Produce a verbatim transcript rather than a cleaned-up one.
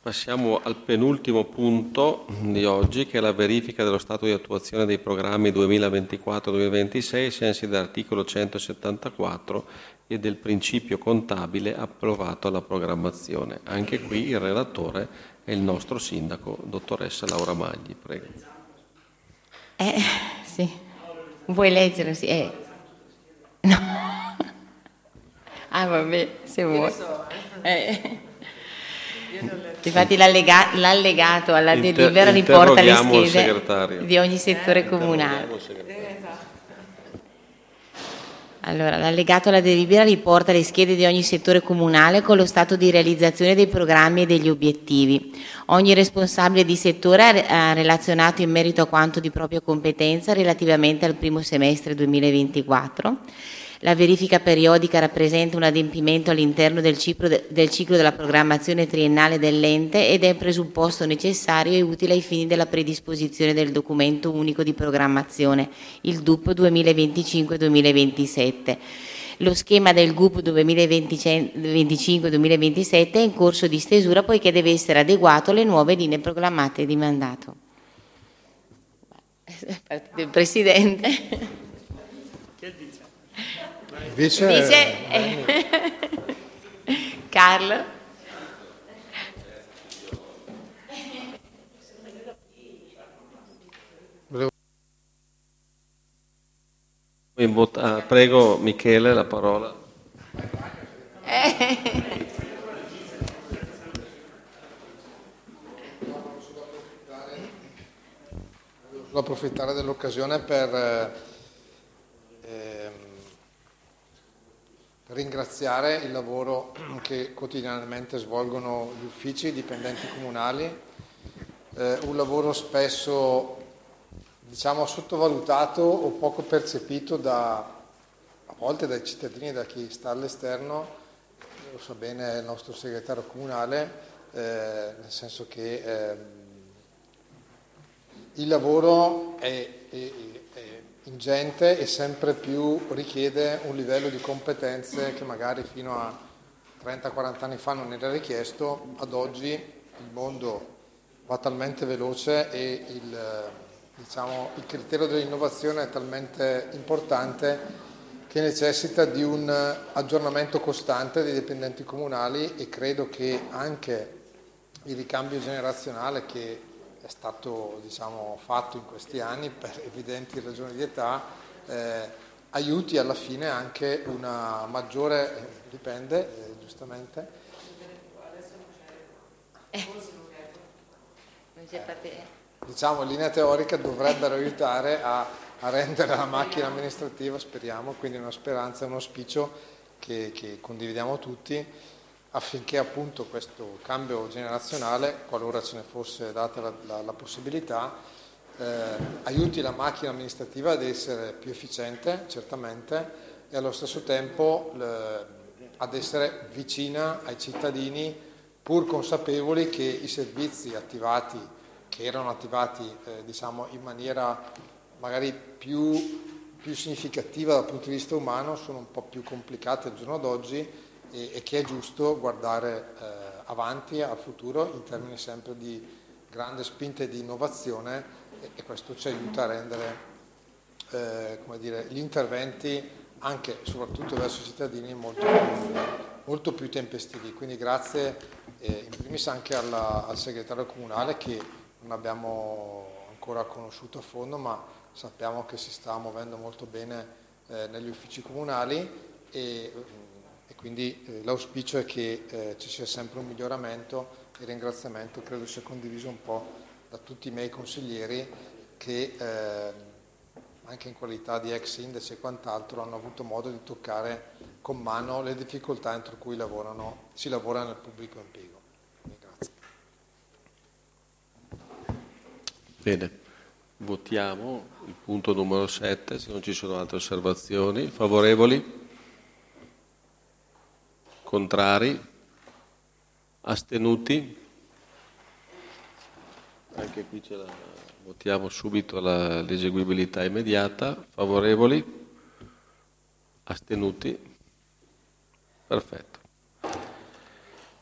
Passiamo al penultimo punto di oggi, che è la verifica dello stato di attuazione dei programmi duemilaventiquattro duemilaventisei ai sensi dell'articolo centosettantaquattro e del principio contabile approvato alla programmazione. Anche qui il relatore è il nostro sindaco, dottoressa Laura Magli. Prego. Eh, sì. Vuoi leggere? Sì. Eh. No. Ah, vabbè, se vuoi. Eh. Infatti l'allega- l'allegato alla Inter- delibera riporta le interroghiamo il schede segretario. di ogni settore Eh? comunale. Interroghiamo il segretario. Allora, l'allegato alla delibera riporta le schede di ogni settore comunale con lo stato di realizzazione dei programmi e degli obiettivi. Ogni responsabile di settore ha relazionato in merito a quanto di propria competenza relativamente al primo semestre duemilaventiquattro. La verifica periodica rappresenta un adempimento all'interno del ciclo, de- del ciclo della programmazione triennale dell'ente ed è un presupposto necessario e utile ai fini della predisposizione del documento unico di programmazione, il D U P duemilaventicinque duemilaventisette. Lo schema del G U P duemilaventicinque duemilaventisette è in corso di stesura poiché deve essere adeguato alle nuove linee programmate di mandato. Il Presidente. Che dice? Dice, Dice eh, Carlo. In vot- ah, prego Michele la parola. Eh. Volevo approfittare dell'occasione per ehm, ringraziare il lavoro che quotidianamente svolgono gli uffici, i dipendenti comunali, eh, un lavoro spesso diciamo sottovalutato o poco percepito da, a volte dai cittadini e da chi sta all'esterno, lo sa bene il nostro segretario comunale, eh, nel senso che eh, il lavoro è, è, è ingente e sempre più richiede un livello di competenze che magari fino a trenta quaranta anni fa non era richiesto. Ad oggi il mondo va talmente veloce e il, diciamo, il criterio dell'innovazione è talmente importante che necessita di un aggiornamento costante dei dipendenti comunali, e credo che anche il ricambio generazionale che è stato diciamo, fatto in questi anni per evidenti ragioni di età eh, aiuti alla fine anche una maggiore, eh, dipende eh, giustamente. Eh. Non c'è parte... Diciamo in linea teorica dovrebbero aiutare a, a rendere la macchina amministrativa, speriamo, quindi una speranza, un auspicio che, che condividiamo tutti, affinché appunto questo cambio generazionale, qualora ce ne fosse data la, la, la possibilità, eh, aiuti la macchina amministrativa ad essere più efficiente, certamente, e allo stesso tempo le, ad essere vicina ai cittadini, pur consapevoli che i servizi attivati, che erano attivati eh, diciamo in maniera magari più, più significativa dal punto di vista umano, sono un po' più complicati al giorno d'oggi, e che è giusto guardare eh, avanti al futuro in termini sempre di grande spinta e di innovazione, e, e questo ci aiuta a rendere eh, come dire, gli interventi anche e soprattutto verso i cittadini molto più, molto più tempestivi. Quindi grazie eh, in primis anche alla, al segretario comunale, che non abbiamo ancora conosciuto a fondo, ma sappiamo che si sta muovendo molto bene eh, negli uffici comunali, e E quindi eh, l'auspicio è che eh, ci sia sempre un miglioramento, e il ringraziamento credo sia condiviso un po' da tutti i miei consiglieri che eh, anche in qualità di ex sindaci e quant'altro hanno avuto modo di toccare con mano le difficoltà entro cui lavorano, si lavora nel pubblico impiego. Quindi grazie. Bene, votiamo il punto numero sette, se non ci sono altre osservazioni. Favorevoli? Contrari? Astenuti? Anche qui ce la votiamo subito la, l'eseguibilità immediata. Favorevoli? Astenuti? Perfetto.